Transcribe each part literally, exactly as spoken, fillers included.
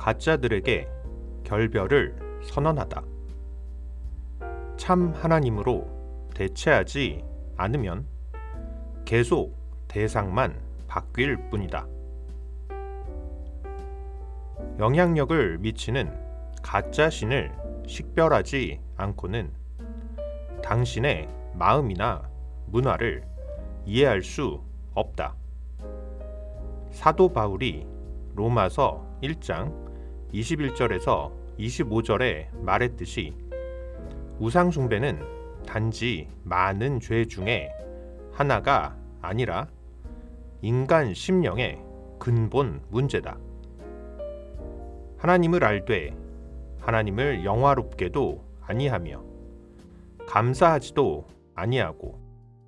가짜들에게 결별을 선언하다. 참 하나님으로 대체하지 않으면 계속 대상만 바뀔 뿐이다. 영향력을 미치는 가짜 신을 식별하지 않고는 당신의 마음이나 문화를 이해할 수 없다. 사도 바울이 로마서 일 장 이십일 절에서 이십오 절에 말했듯이 우상 숭배는 단지 많은 죄 중에 하나가 아니라 인간 심령의 근본 문제다. 하나님을 알되 하나님을 영화롭게도 아니하며 감사하지도 아니하고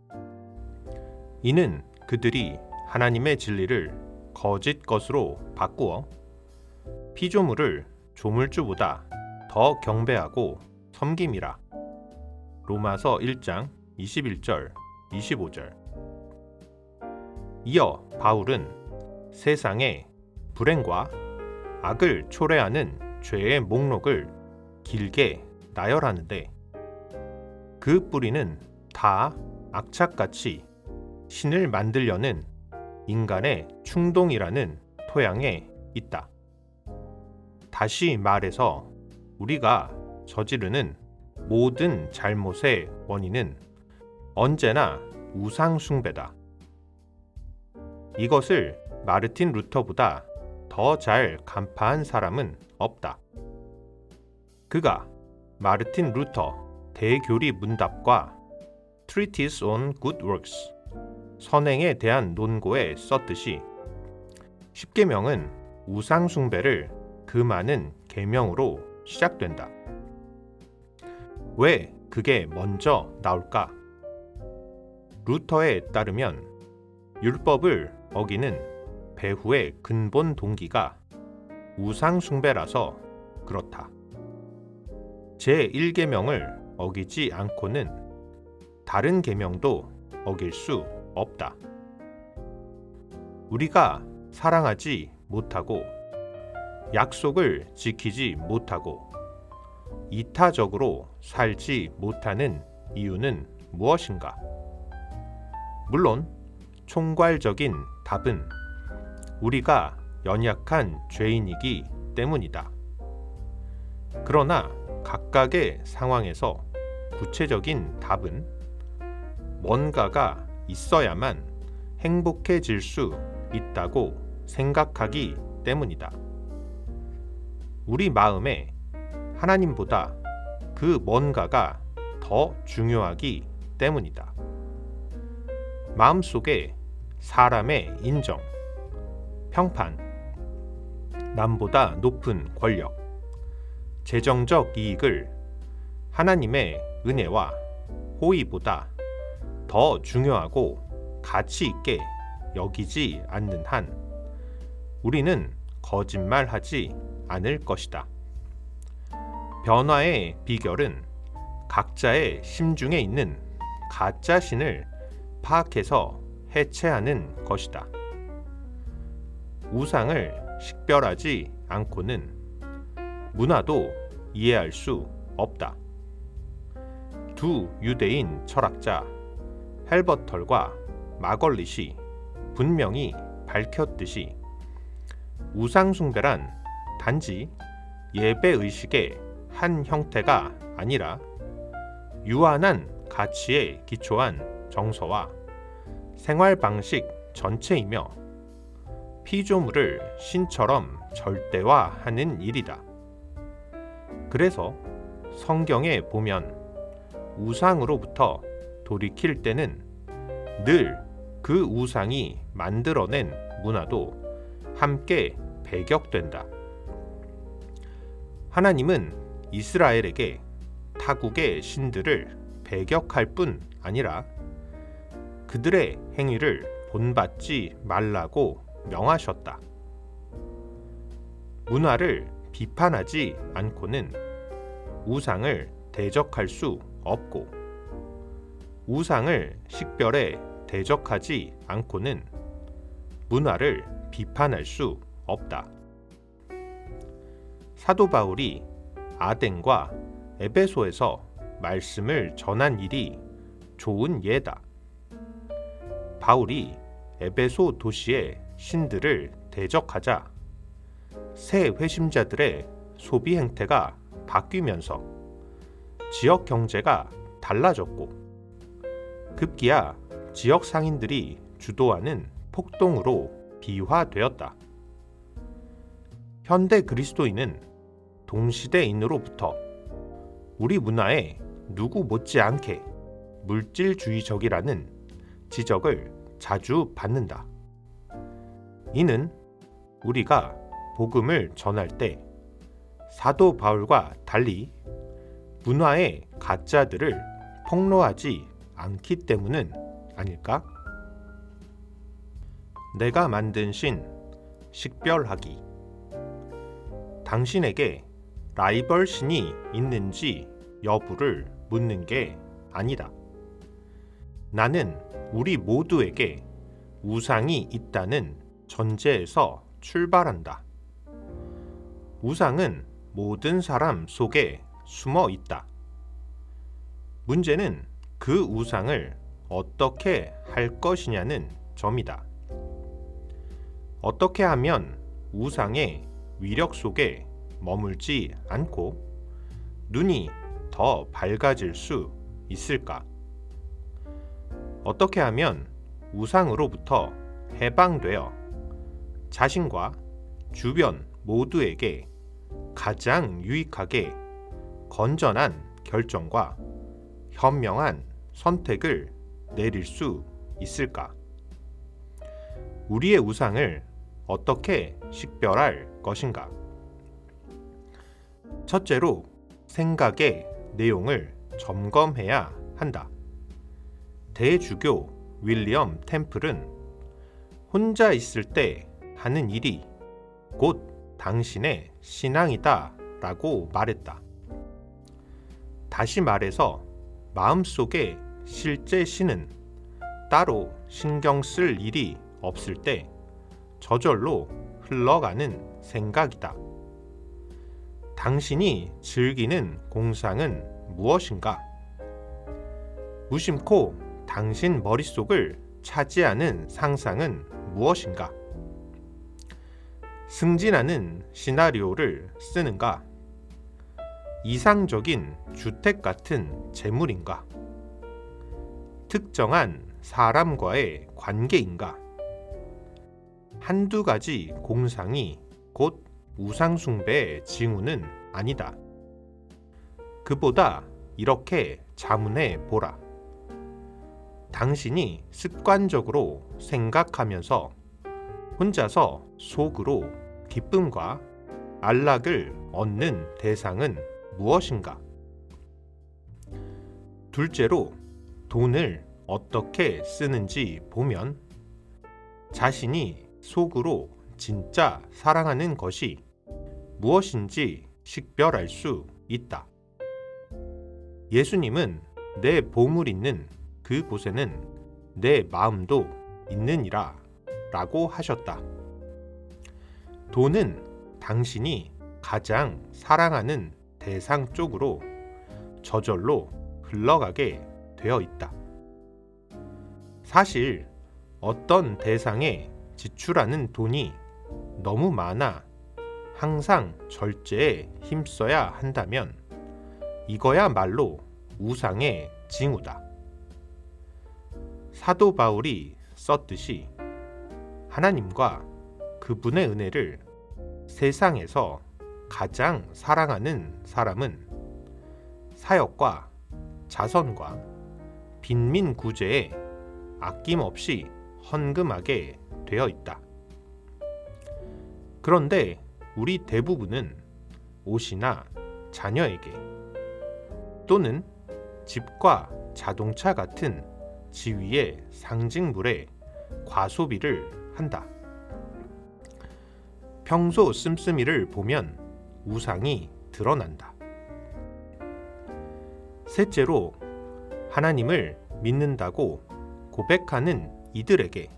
이는 그들이 하나님의 진리를 거짓 것으로 바꾸어 피조물을 조물주보다 더 경배하고 섬김이라. 로마서 일 장 이십일 절 이십오 절. 이어 바울은 세상의 불행과 악을 초래하는 죄의 목록을 길게 나열하는데 그 뿌리는 다 악착같이 신을 만들려는 인간의 충동이라는 토양에 있다. 다시 말해서 우리가 저지르는 모든 잘못의 원인은 언제나 우상 숭배다. 이것을 마르틴 루터보다 더 잘 간파한 사람은 없다. 그가 마르틴 루터 대교리 문답과 Treatise on Good Works 선행에 대한 논고에 썼듯이 십계명은 우상 숭배를 금하는 계명으로 시작된다. 왜 그게 먼저 나올까? 루터에 따르면 율법을 어기는 배후의 근본 동기가 우상 숭배라서 그렇다. 제일 계명을 어기지 않고는 다른 계명도 어길 수 없다. 우리가 사랑하지 못하고 약속을 지키지 못하고 이타적으로 살지 못하는 이유는 무엇인가? 물론 총괄적인 답은 우리가 연약한 죄인이기 때문이다. 그러나 각각의 상황에서 구체적인 답은 뭔가가 있어야만 행복해질 수 있다고 생각하기 때문이다. 우리 마음에 하나님보다 그 뭔가가 더 중요하기 때문이다. 마음속에 사람의 인정, 평판, 남보다 높은 권력, 재정적 이익을 하나님의 은혜와 호의보다 더 중요하고 가치 있게 여기지 않는 한 우리는 거짓말하지 않을 것이다. 변화의 비결은 각자의 심중에 있는 가짜 신을 파악해서 해체하는 것이다. 우상을 식별하지 않고는 문화도 이해할 수 없다. 두 유대인 철학자 헬버털과 마걸릿이 분명히 밝혔듯이 우상 숭배란 단지 예배의식의 한 형태가 아니라 유한한 가치에 기초한 정서와 생활 방식 전체이며 피조물을 신처럼 절대화하는 일이다. 그래서 성경에 보면 우상으로부터 돌이킬 때는 늘 그 우상이 만들어낸 문화도 함께 배격된다. 하나님은 이스라엘에게 타국의 신들을 배격할 뿐 아니라 그들의 행위를 본받지 말라고 명하셨다. 문화를 비판하지 않고는 우상을 대적할 수 없고 우상을 식별해 대적하지 않고는 문화를 비판할 수 없다. 사도 바울이 아덴과 에베소에서 말씀을 전한 일이 좋은 예다. 바울이 에베소 도시의 신들을 대적하자 새 회심자들의 소비 행태가 바뀌면서 지역 경제가 달라졌고 급기야 지역 상인들이 주도하는 폭동으로 비화되었다. 현대 그리스도인은 동시대인으로부터 우리 문화에 누구 못지않게 물질주의적이라는 지적을 자주 받는다. 이는 우리가 복음을 전할 때 사도 바울과 달리 문화의 가짜들을 폭로하지 않기 때문은 아닐까? 내가 만든 신 식별하기. 당신에게 라이벌 신이 있는지 여부를 묻는 게 아니다. 나는 우리 모두에게 우상이 있다는 전제에서 출발한다. 우상은 모든 사람 속에 숨어 있다. 문제는 그 우상을 어떻게 할 것이냐는 점이다. 어떻게 하면 우상의 위력 속에 머물지 않고 눈이 더 밝아질 수 있을까? 어떻게 하면 우상으로부터 해방되어 자신과 주변 모두에게 가장 유익하게 건전한 결정과 현명한 선택을 내릴 수 있을까? 우리의 우상을 어떻게 식별할 것인가? 첫째로 생각의 내용을 점검해야 한다. 대주교 윌리엄 템플은 혼자 있을 때 하는 일이 곧 당신의 신앙이다 라고 말했다. 다시 말해서 마음속에 실제 신은 따로 신경 쓸 일이 없을 때 저절로 흘러가는 생각이다. 당신이 즐기는 공상은 무엇인가? 무심코 당신 머릿속을 차지하는 상상은 무엇인가? 승진하는 시나리오를 쓰는가? 이상적인 주택 같은 재물인가? 특정한 사람과의 관계인가? 한두 가지 공상이 곧 우상숭배의 징후는 아니다. 그보다 이렇게 자문해 보라. 당신이 습관적으로 생각하면서 혼자서 속으로 기쁨과 안락을 얻는 대상은 무엇인가? 둘째로 돈을 어떻게 쓰는지 보면 자신이 속으로 진짜 사랑하는 것이 무엇인지 식별할 수 있다. 예수님은 내 보물 있는 그곳에는 내 마음도 있느니라 라고 하셨다. 돈은 당신이 가장 사랑하는 대상 쪽으로 저절로 흘러가게 되어 있다. 사실 어떤 대상에 지출하는 돈이 너무 많아 항상 절제에 힘써야 한다면 이거야말로 우상의 징후다. 사도 바울이 썼듯이 하나님과 그분의 은혜를 세상에서 가장 사랑하는 사람은 사역과 자선과 빈민 구제에 아낌없이 헌금하게 되어 있다. 그런데 우리 대부분은 옷이나 자녀에게 또는 집과 자동차 같은 지위의 상징물에 과소비를 한다. 평소 씀씀이를 보면 우상이 드러난다. 셋째로 하나님을 믿는다고 고백하는 이들에게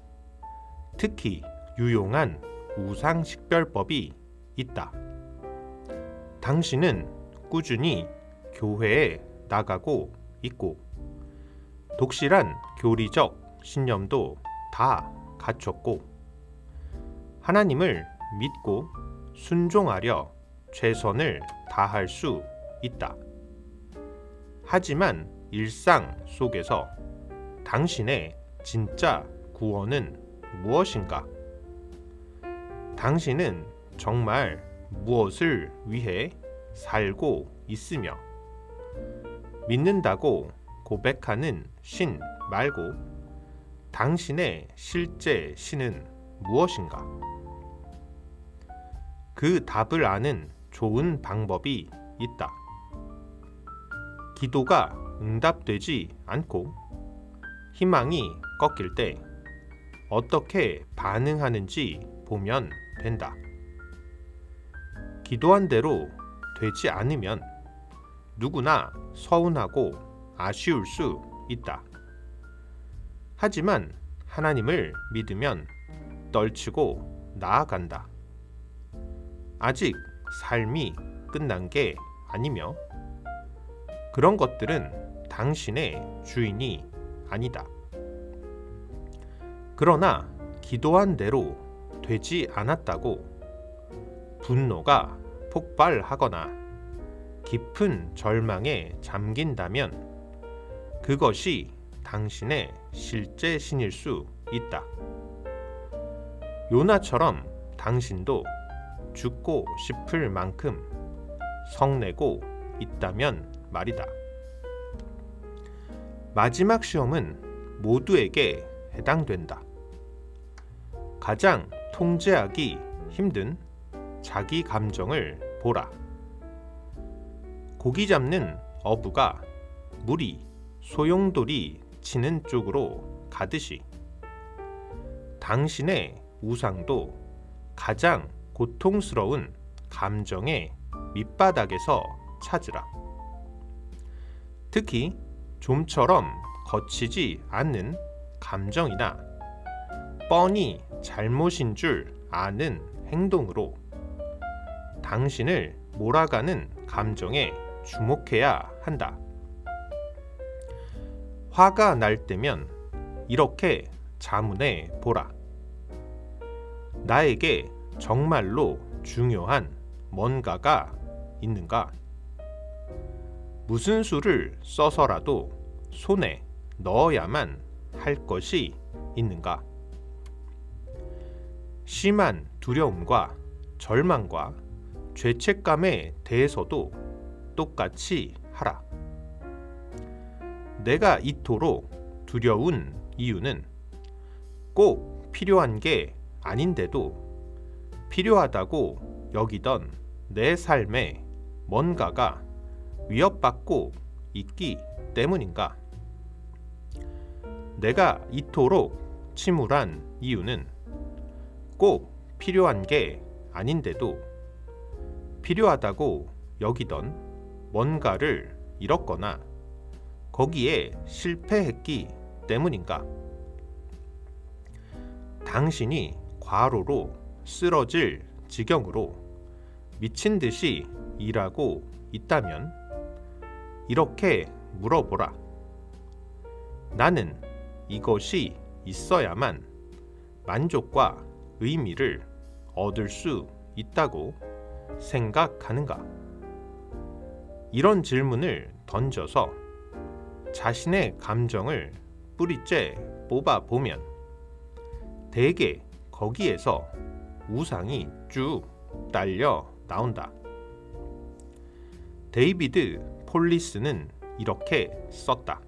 특히 유용한 우상 식별법이 있다. 당신은 꾸준히 교회에 나가고 있고 독실한 교리적 신념도 다 갖췄고 하나님을 믿고 순종하려 최선을 다할 수 있다. 하지만 일상 속에서 당신의 진짜 구원은 무엇인가? 당신은 정말 무엇을 위해 살고 있으며 믿는다고 고백하는 신 말고 당신의 실제 신은 무엇인가? 그 답을 아는 좋은 방법이 있다. 기도가 응답되지 않고 희망이 꺾일 때 어떻게 반응하는지 보면 된다. 기도한 대로 되지 않으면 누구나 서운하고 아쉬울 수 있다. 하지만 하나님을 믿으면 떨치고 나아간다. 아직 삶이 끝난 게 아니며 그런 것들은 당신의 주인이 아니다. 그러나 기도한 대로 되지 않았다고 분노가 폭발하거나 깊은 절망에 잠긴다면 그것이 당신의 실제 신일 수 있다. 요나처럼 당신도 죽고 싶을 만큼 성내고 있다면 말이다. 마지막 시험은 모두에게 해당된다. 가장 통제하기 힘든 자기 감정을 보라. 고기 잡는 어부가 물이 소용돌이 치는 쪽으로 가듯이 당신의 우상도 가장 고통스러운 감정의 밑바닥에서 찾으라. 특히 좀처럼 거치지 않는 감정이나 뻔히 잘못인 줄 아는 행동으로 당신을 몰아가는 감정에 주목해야 한다. 화가 날 때면 이렇게 자문해 보라. 나에게 정말로 중요한 뭔가가 있는가? 무슨 수를 써서라도 손에 넣어야만 할 것이 있는가? 심한 두려움과 절망과 죄책감에 대해서도 똑같이 하라. 내가 이토록 두려운 이유는 꼭 필요한 게 아닌데도 필요하다고 여기던 내 삶에 뭔가가 위협받고 있기 때문인가? 내가 이토록 침울한 이유는 꼭 필요한 게 아닌데도 필요하다고 여기던 뭔가를 잃었거나 거기에 실패했기 때문인가? 당신이 과로로 쓰러질 지경으로 미친 듯이 일하고 있다면 이렇게 물어보라. 나는 이것이 있어야만 만족과 의미를 얻을 수 있다고 생각하는가? 이런 질문을 던져서 자신의 감정을 뿌리째 뽑아보면 대개 거기에서 우상이 쭉 딸려 나온다. 데이비드 폴리스는 이렇게 썼다.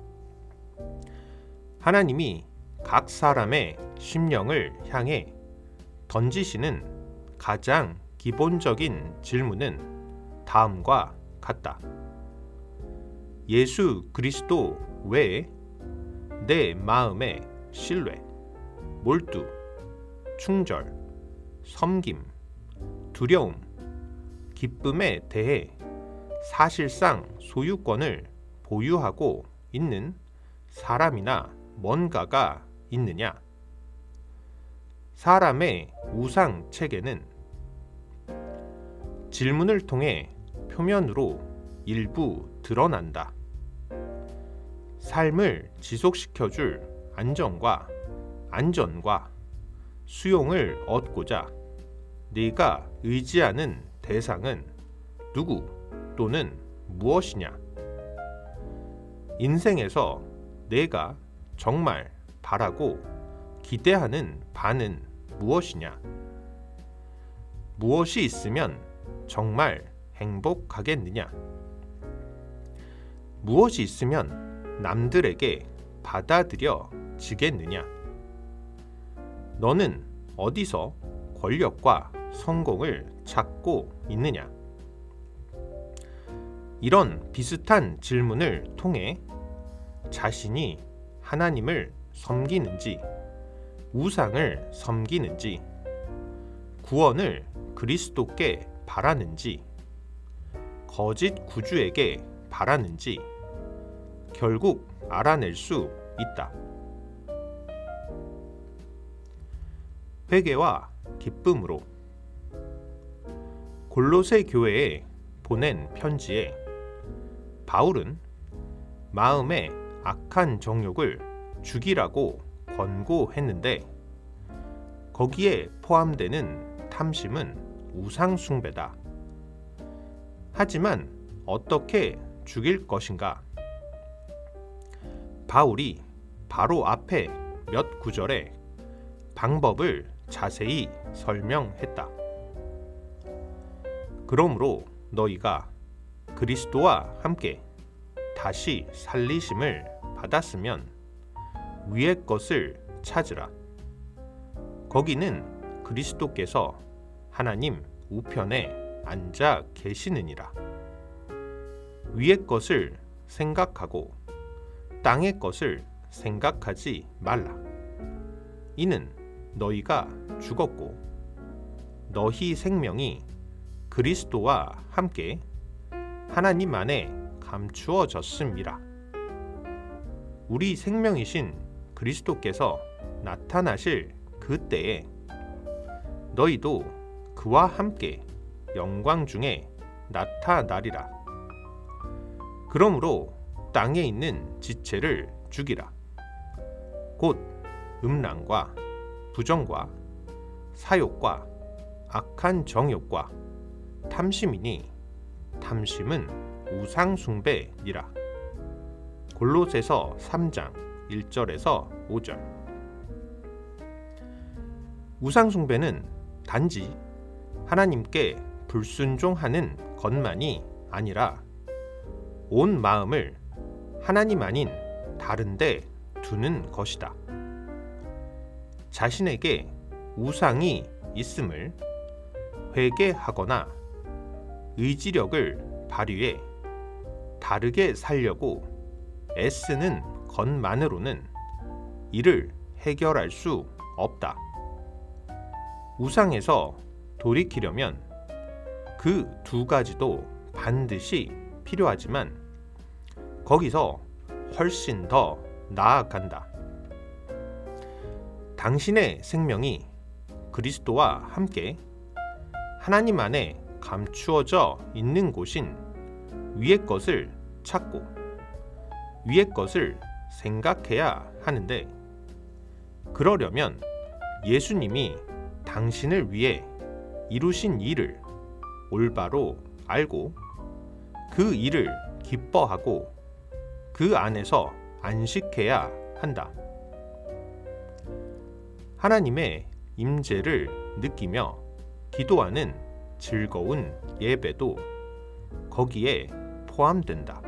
하나님이 각 사람의 심령을 향해 던지시는 가장 기본적인 질문은 다음과 같다. 예수 그리스도 외에 내 마음의 신뢰, 몰두, 충절, 섬김, 두려움, 기쁨에 대해 사실상 소유권을 보유하고 있는 사람이나 뭔가가 있느냐? 사람의 우상 체계는 질문을 통해 표면으로 일부 드러난다. 삶을 지속시켜줄 안정과 안전과 수용을 얻고자 네가 의지하는 대상은 누구 또는 무엇이냐? 인생에서 내가 정말 바라고 기대하는 바는 무엇이냐? 무엇이 있으면 정말 행복하겠느냐? 무엇이 있으면 남들에게 받아들여지겠느냐? 너는 어디서 권력과 성공을 찾고 있느냐? 이런 비슷한 질문을 통해 자신이 하나님을 섬기는지, 우상을 섬기는지, 구원을 그리스도께 바라는지, 거짓 구주에게 바라는지 결국 알아낼 수 있다. 회개와 기쁨으로. 골로새 교회에 보낸 편지에 바울은 마음의 악한 정욕을 죽이라고 권고했는데 거기에 포함되는 탐심은 우상 숭배다. 하지만 어떻게 죽일 것인가? 바울이 바로 앞에 몇 구절에 방법을 자세히 설명했다. 그러므로 너희가 그리스도와 함께 다시 살리심을 받았으면 위의 것을 찾으라. 거기는 그리스도께서 하나님 우편에 앉아 계시느니라. 위의 것을 생각하고 땅의 것을 생각하지 말라. 이는 너희가 죽었고 너희 생명이 그리스도와 함께 하나님 안에 감추어졌음이라. 우리 생명이신 그리스도께서 나타나실 그때에 너희도 그와 함께 영광 중에 나타나리라. 그러므로 땅에 있는 지체를 죽이라. 곧 음란과 부정과 사욕과 악한 정욕과 탐심이니 탐심은 우상 숭배니라. 골로새서 삼 장 일 절에서 오 절. 우상 숭배는 단지 하나님께 불순종하는 것만이 아니라 온 마음을 하나님 아닌 다른 데 두는 것이다. 자신에게 우상이 있음을 회개하거나 의지력을 발휘해 다르게 살려고 애쓰는 것만으로는 이를 해결할 수 없다. 우상에서 돌이키려면 그 두 가지도 반드시 필요하지만 거기서 훨씬 더 나아간다. 당신의 생명이 그리스도와 함께 하나님 안에 감추어져 있는 곳인 위의 것을 찾고 위의 것을 생각해야 하는데 그러려면 예수님이 당신을 위해 이루신 일을 올바로 알고 그 일을 기뻐하고 그 안에서 안식해야 한다. 하나님의 임재를 느끼며 기도하는 즐거운 예배도 거기에 포함된다.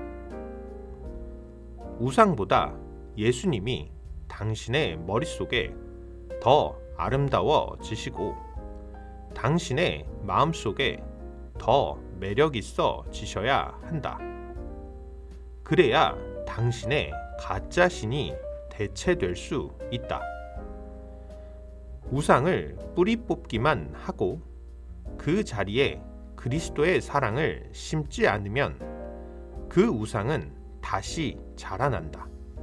우상보다 예수님이 당신의 머릿속에 더 아름다워지시고 당신의 마음속에 더 매력있어지셔야 한다. 그래야 당신의 가짜신이 대체될 수 있다. 우상을 뿌리 뽑기만 하고 그 자리에 그리스도의 사랑을 심지 않으면 그 우상은 다시 자라난다.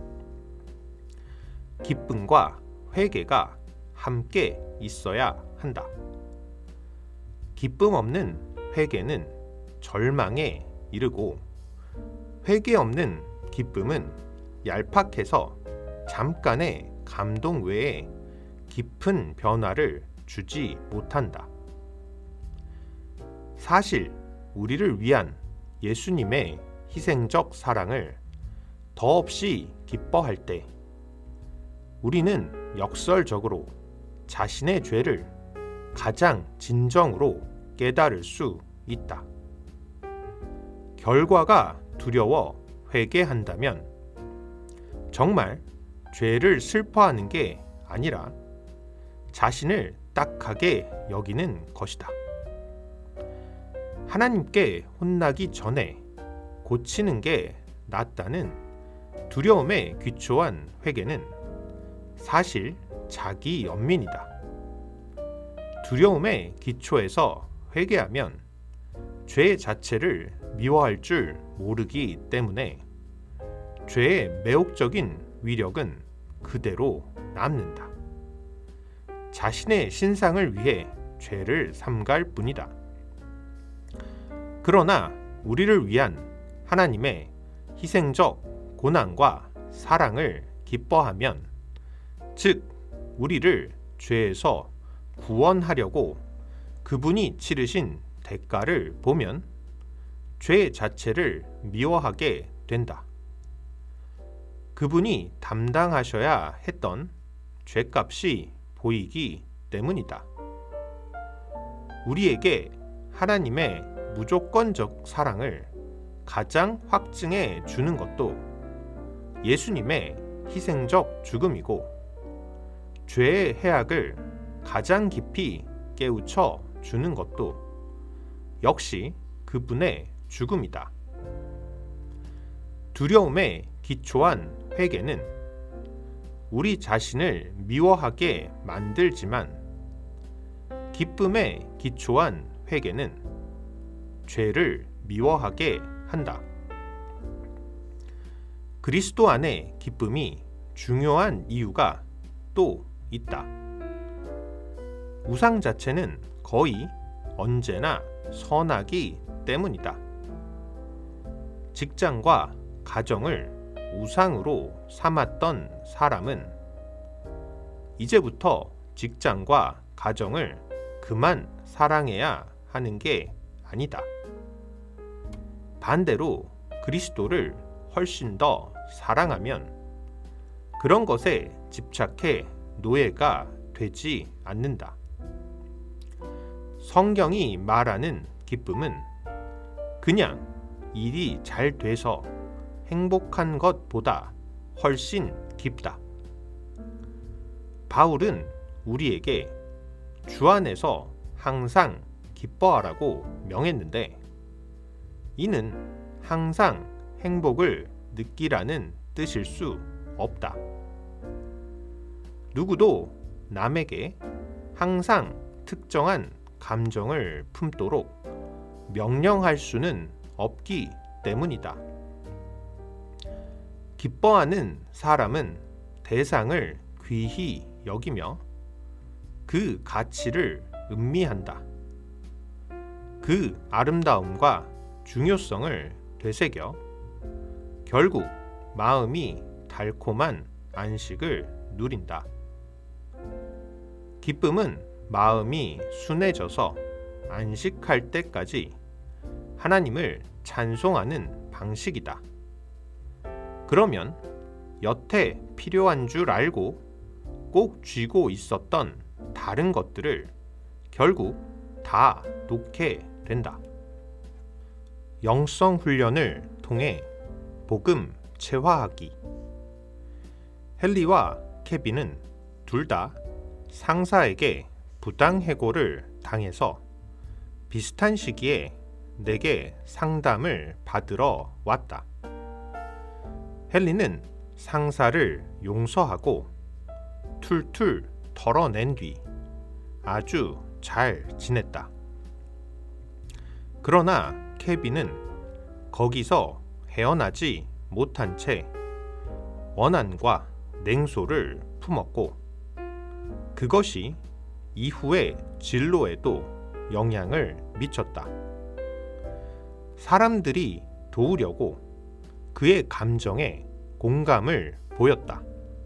기쁨과 회개가 함께 있어야 한다. 기쁨 없는 회개는 절망에 이르고 회개 없는 기쁨은 얄팍해서 잠깐의 감동 외에 깊은 변화를 주지 못한다. 사실 우리를 위한 예수님의 희생적 사랑을 더없이 기뻐할 때 우리는 역설적으로 자신의 죄를 가장 진정으로 깨달을 수 있다. 결과가 두려워 회개한다면 정말 죄를 슬퍼하는 게 아니라 자신을 딱하게 여기는 것이다. 하나님께 혼나기 전에 고치는 게 낫다는 두려움에 귀초한 회개는 사실 자기 연민이다. 두려움의 기초에서 회개하면 죄 자체를 미워할 줄 모르기 때문에 죄의 매혹적인 위력은 그대로 남는다. 자신의 신상을 위해 죄를 삼갈 뿐이다. 그러나 우리를 위한 하나님의 희생적 고난과 사랑을 기뻐하면, 즉 우리를 죄에서 구원하려고 그분이 치르신 대가를 보면 죄 자체를 미워하게 된다. 그분이 담당하셔야 했던 죄값이 보이기 때문이다. 우리에게 하나님의 무조건적 사랑을 가장 확증해 주는 것도 예수님의 희생적 죽음이고, 죄의 해악을 가장 깊이 깨우쳐 주는 것도 역시 그분의 죽음이다. 두려움에 기초한 회개는 우리 자신을 미워하게 만들지만, 기쁨에 기초한 회개는 죄를 미워하게 한다. 그리스도 안의 기쁨이 중요한 이유가 또 있다. 우상 자체는 거의 언제나 선하기 때문이다. 직장과 가정을 우상으로 삼았던 사람은 이제부터 직장과 가정을 그만 사랑해야 하는 게 아니다. 반대로 그리스도를 훨씬 더 사랑하면 그런 것에 집착해 노예가 되지 않는다. 성경이 말하는 기쁨은 그냥 일이 잘 돼서 행복한 것보다 훨씬 깊다. 바울은 우리에게 주 안에서 항상 기뻐하라고 명했는데, 이는 항상 행복을 느끼라는 뜻일 수 없다. 누구도 남에게 항상 특정한 감정을 품도록 명령할 수는 없기 때문이다. 기뻐하는 사람은 대상을 귀히 여기며 그 가치를 음미한다. 그 아름다움과 중요성을 되새겨 결국 마음이 달콤한 안식을 누린다. 기쁨은 마음이 순해져서 안식할 때까지 하나님을 찬송하는 방식이다. 그러면 여태 필요한 줄 알고 꼭 쥐고 있었던 다른 것들을 결국 다 놓게 된다. 영성 훈련을 통해 복음 체화하기. 헨리와 케빈은 둘 다 상사에게 부당해고를 당해서 비슷한 시기에 내게 상담을 받으러 왔다. 헨리는 상사를 용서하고 툴툴 털어낸 뒤 아주 잘 지냈다. 그러나 케빈은 거기서 헤어나지 못한 채 원한과 냉소를 품었고, 그것이 이후의 진로에도 영향을 미쳤다. 사람들이 도우려고 그의 감정에 공감을 보였다.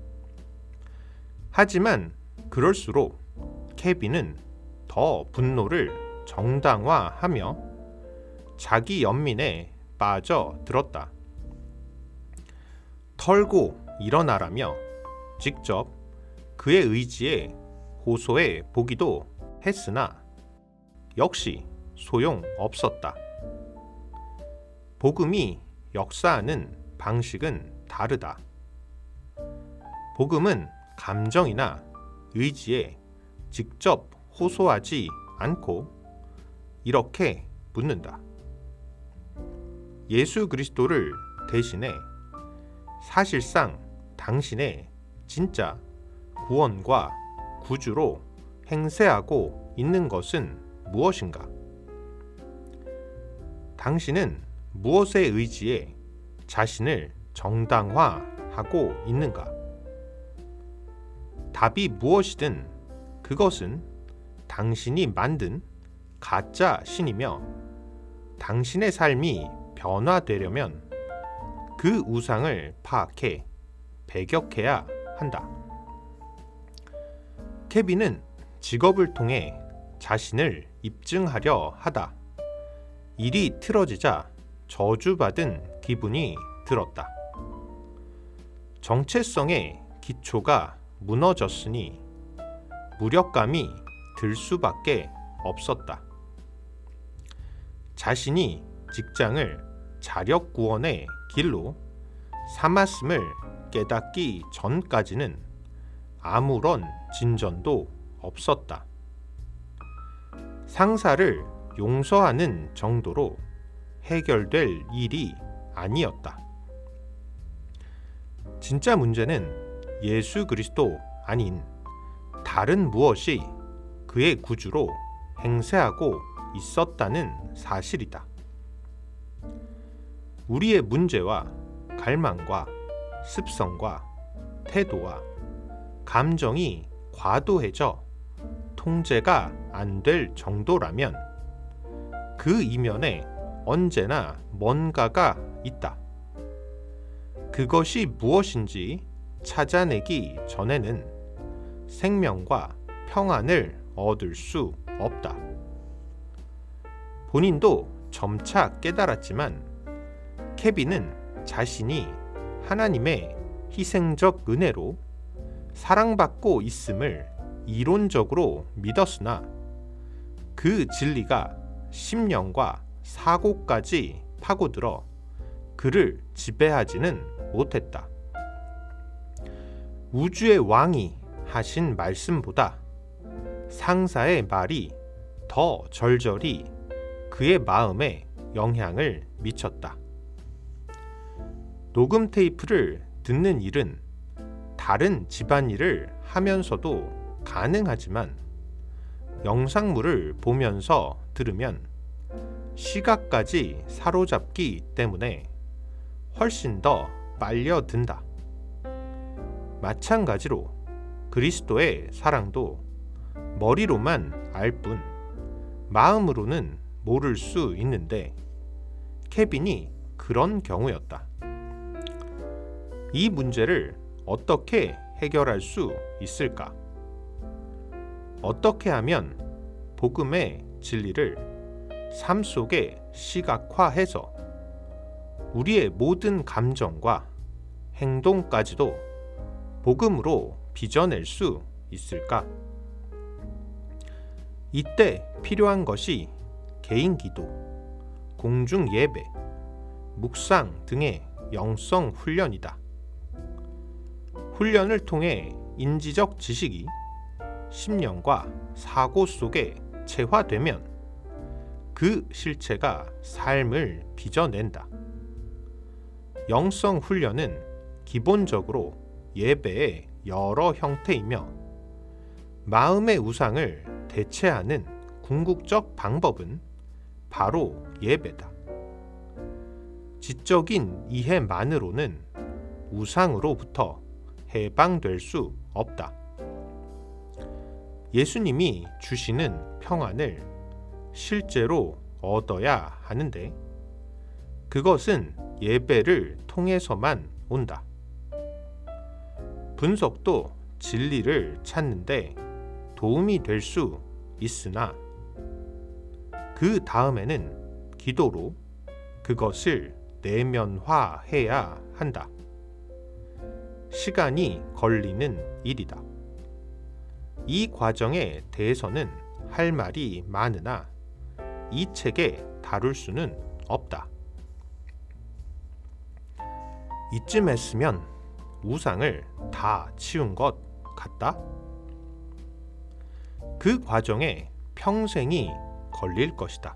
하지만 그럴수록 케빈은 더 분노를 정당화하며 자기 연민에 빠져들었다. 털고 일어나라며 직접 그의 의지에 호소해 보기도 했으나 역시 소용없었다. 복음이 역사하는 방식은 다르다. 복음은 감정이나 의지에 직접 호소하지 않고 이렇게 묻는다. 예수 그리스도를 대신해 사실상 당신의 진짜 구원과 구주로 행세하고 있는 것은 무엇인가? 당신은 무엇에 의지해 자신을 정당화하고 있는가? 답이 무엇이든 그것은 당신이 만든 가짜 신이며 당신의 삶이 변화되려면 그 우상을 파악해 배격해야 한다. 케빈은 직업을 통해 자신을 입증하려 하다. 일이 틀어지자 저주받은 기분이 들었다. 정체성의 기초가 무너졌으니 무력감이 들 수밖에 없었다. 자신이 직장을 자력 구원의 길로 삼았음을 깨닫기 전까지는 아무런 진전도 없었다. 상사를 용서하는 정도로 해결될 일이 아니었다. 진짜 문제는 예수 그리스도 아닌 다른 무엇이 그의 구주로 행세하고 있었다는 사실이다. 우리의 문제와 갈망과 습성과 태도와 감정이 과도해져 통제가 안 될 정도라면 그 이면에 언제나 뭔가가 있다. 그것이 무엇인지 찾아내기 전에는 생명과 평안을 얻을 수 없다. 본인도 점차 깨달았지만 케빈은 자신이 하나님의 희생적 은혜로 사랑받고 있음을 이론적으로 믿었으나 그 진리가 심령과 사고까지 파고들어 그를 지배하지는 못했다. 우주의 왕이 하신 말씀보다 상사의 말이 더 절절히 그의 마음에 영향을 미쳤다. 녹음 테이프를 듣는 일은 다른 집안일을 하면서도 가능하지만 영상물을 보면서 들으면 시각까지 사로잡기 때문에 훨씬 더 빨려든다. 마찬가지로 그리스도의 사랑도 머리로만 알 뿐 마음으로는 모를 수 있는데 케빈이 그런 경우였다. 이 문제를 어떻게 해결할 수 있을까? 어떻게 하면 복음의 진리를 삶 속에 시각화해서 우리의 모든 감정과 행동까지도 복음으로 빚어낼 수 있을까? 이때 필요한 것이 개인 기도, 공중 예배, 묵상 등의 영성 훈련이다. 훈련을 통해 인지적 지식이 심령과 사고 속에 체화되면 그 실체가 삶을 빚어낸다. 영성 훈련은 기본적으로 예배의 여러 형태이며 마음의 우상을 대체하는 궁극적 방법은 바로 예배다. 지적인 이해만으로는 우상으로부터 해방될 수 없다. 예수님이 주시는 평안을 실제로 얻어야 하는데 그것은 예배를 통해서만 온다. 분석도 진리를 찾는데 도움이 될 수 있으나 그 다음에는 기도로 그것을 내면화해야 한다. 시간이 걸리는 일이다. 이 과정에 대해서는 할 말이 많으나 이 책에 다룰 수는 없다. 이쯤 했으면 우상을 다 치운 것 같다? 그 과정에 평생이 걸릴 것이다.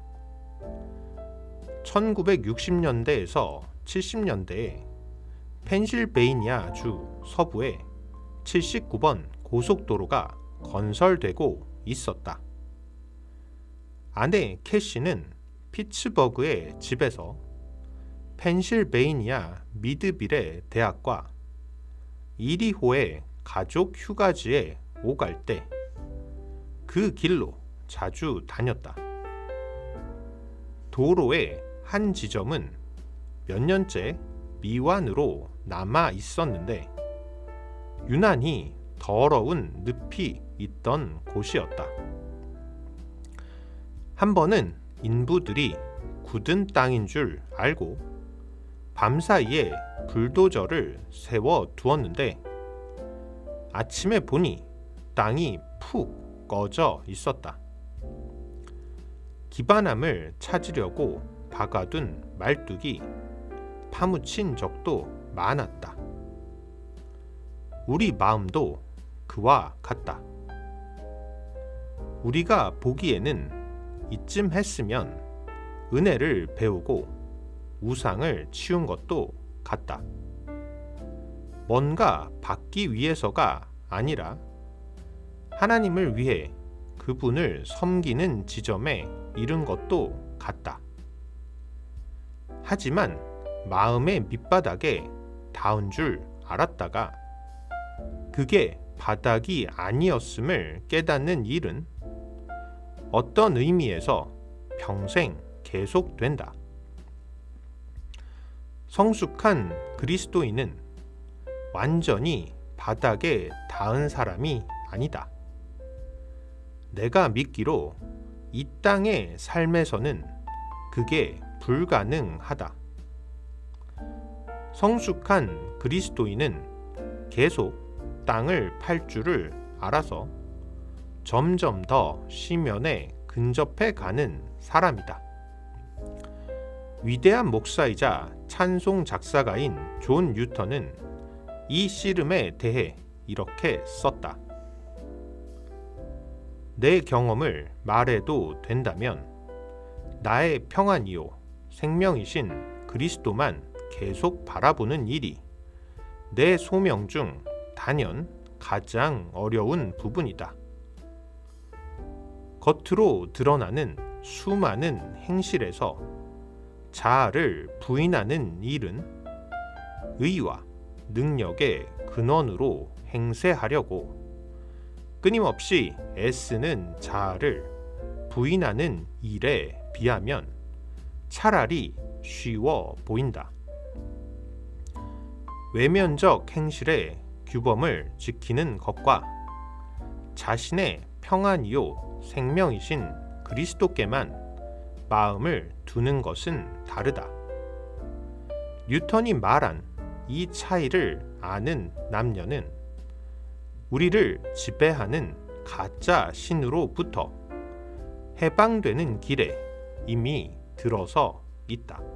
천구백육십 년대에서 칠십 년대에 펜실베이니아 주 서부에 칠십구 번 고속도로가 건설되고 있었다. 아내 캐시는 피츠버그의 집에서 펜실베이니아 미드빌의 대학과 이리호의 가족 휴가지에 오갈 때 그 길로 자주 다녔다. 도로의 한 지점은 몇 년째 미완으로 남아 있었는데 유난히 더러운 늪이 있던 곳이었다. 한 번은 인부들이 굳은 땅인 줄 알고 밤사이에 불도저를 세워 두었는데 아침에 보니 땅이 푹 꺼져 있었다. 기반함을 찾으려고 박아둔 말뚝이 파묻힌 적도 많았다. 우리 마음도 그와 같다. 우리가 보기에는 이쯤 했으면 은혜를 배우고 우상을 치운 것도 같다. 뭔가 받기 위해서가 아니라 하나님을 위해 그분을 섬기는 지점에 이른 것도 같다. 하지만 마음의 밑바닥에 닿은 줄 알았다가 그게 바닥이 아니었음을 깨닫는 일은 어떤 의미에서 평생 계속된다. 성숙한 그리스도인은 완전히 바닥에 닿은 사람이 아니다. 내가 믿기로 이 땅의 삶에서는 그게 불가능하다. 성숙한 그리스도인은 계속 땅을 팔 줄을 알아서 점점 더 시면에 근접해 가는 사람이다. 위대한 목사이자 찬송 작사가인 존 뉴턴은 이 씨름에 대해 이렇게 썼다. 내 경험을 말해도 된다면 나의 평안이요 생명이신 그리스도만 계속 바라보는 일이 내 소명 중 단연 가장 어려운 부분이다. 겉으로 드러나는 수많은 행실에서 자아를 부인하는 일은 의와 능력의 근원으로 행세하려고 끊임없이 애쓰는 자아를 부인하는 일에 비하면 차라리 쉬워 보인다. 외면적 행실의 규범을 지키는 것과 자신의 평안이요 생명이신 그리스도께만 마음을 두는 것은 다르다. 뉴턴이 말한 이 차이를 아는 남녀는 우리를 지배하는 가짜 신으로부터 해방되는 길에 이미 들어서 있다.